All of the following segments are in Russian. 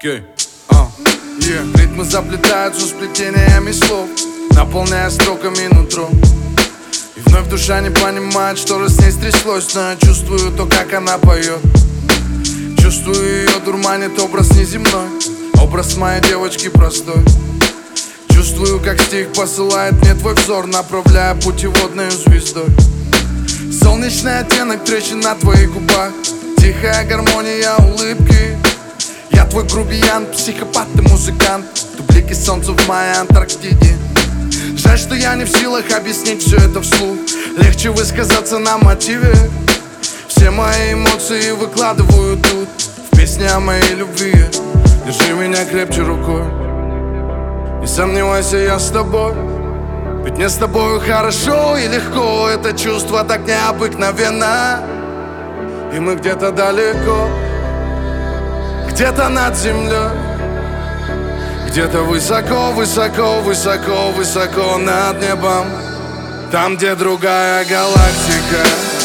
Ритмы заплетаются сплетениями слов, наполняя строками нутро. И вновь душа не понимает, что же с ней стряслось. Но я чувствую то, как она поет. Чувствую ее дурманит образ неземной, образ моей девочки простой. Чувствую, как стих посылает мне твой взор, направляя путеводной звездой. Солнечный оттенок трещин на твоих губах, тихая гармония улыбки. Я твой грубиян, психопат и музыкант, ты блики солнца в моей Антарктиде. Жаль, что я не в силах объяснить все это вслух. Легче высказаться на мотиве. Все мои эмоции выкладываю тут, в песне о моей любви. Держи меня крепче рукой, не сомневайся, я с тобой. Ведь мне с тобою хорошо и легко. Это чувство так необыкновенно. И мы где-то далеко, где-то над землей, где-то высоко, высоко, высоко, высоко над небом. Там, где другая галактика,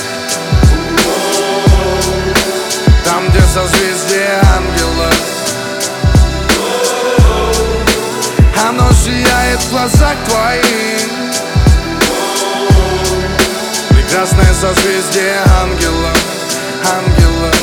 там, где созвездие ангелов. Оно сияет в глазах твоих, прекрасное созвездие ангелов, ангелов,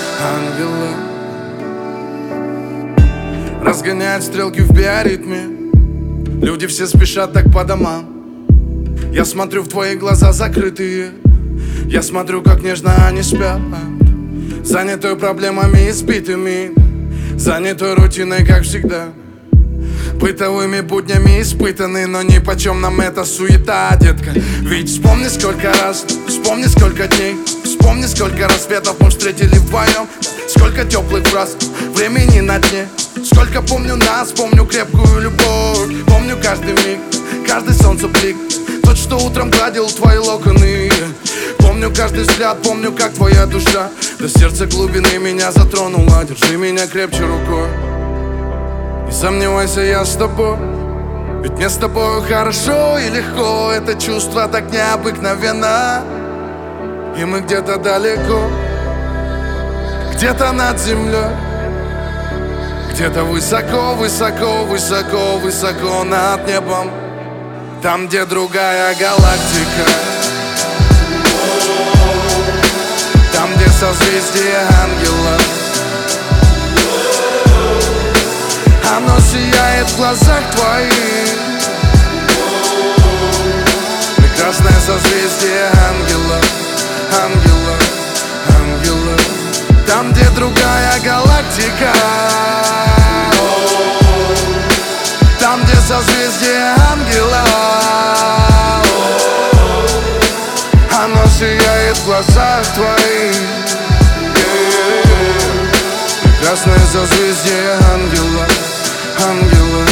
ангелов. Разгоняет стрелки в биоритме, люди все спешат так по домам. Я смотрю в твои глаза закрытые, я смотрю, как нежно они спят, занятой проблемами избитыми, занятой рутиной, как всегда. Бытовыми буднями испытаны, но нипочем нам эта суета, детка. Ведь вспомни, сколько раз, вспомни, сколько дней, вспомни, сколько рассветов мы встретили вдвоем. Сколько теплых фраз, времени на дне. Сколько помню нас, помню крепкую любовь. Помню каждый миг, каждый солнцеблик, тот, что утром гладил твои локоны. Помню каждый взгляд, помню, как твоя душа до сердца глубины меня затронула. Держи меня крепче рукой, не сомневайся, я с тобой. Ведь мне с тобою хорошо и легко. Это чувство так необыкновенно. И мы где-то далеко, где-то над землей, где-то высоко, высоко, высоко, высоко над небом. Там, где другая галактика, там, где созвездие ангелов. Оно сияет в глазах твоих, прекрасное созвездие ангелов, ангелов, ангелов. Там, где другая галактика, там, где созвездие ангелов. Оно сияет в глазах твоих, прекрасное созвездие ангелов, ангелов.